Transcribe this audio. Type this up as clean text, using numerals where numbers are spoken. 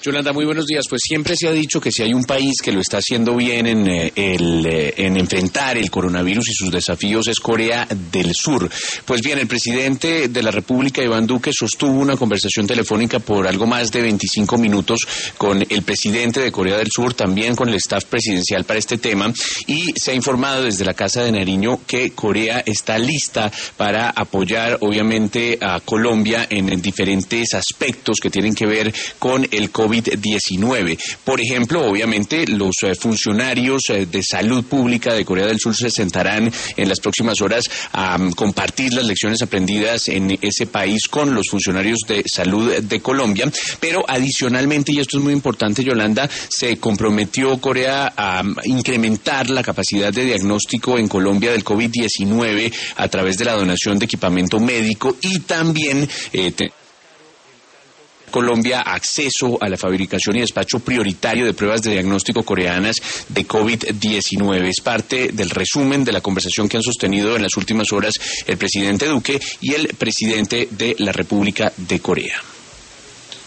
Yolanda, muy buenos días. Pues siempre se ha dicho que si hay un país que lo está haciendo bien en enfrentar el coronavirus y sus desafíos es Corea del Sur. Pues bien, el presidente de la República, Iván Duque, sostuvo una conversación telefónica por algo más de 25 minutos con el presidente de Corea del Sur, también con el staff presidencial para este tema, y se ha informado desde la Casa de Nariño que Corea está lista para apoyar, obviamente, a Colombia en diferentes aspectos que tienen que ver con el COVID-19. Por ejemplo, obviamente, los funcionarios de salud pública de Corea del Sur se sentarán en las próximas horas a compartir las lecciones aprendidas en ese país con los funcionarios de salud de Colombia, pero adicionalmente, y esto es muy importante, Yolanda, se comprometió Corea a incrementar la capacidad de diagnóstico en Colombia del COVID-19 a través de la donación de equipamiento médico y también Colombia acceso a la fabricación y despacho prioritario de pruebas de diagnóstico coreanas de COVID-19. Es parte del resumen de la conversación que han sostenido en las últimas horas el presidente Duque y el presidente de la República de Corea.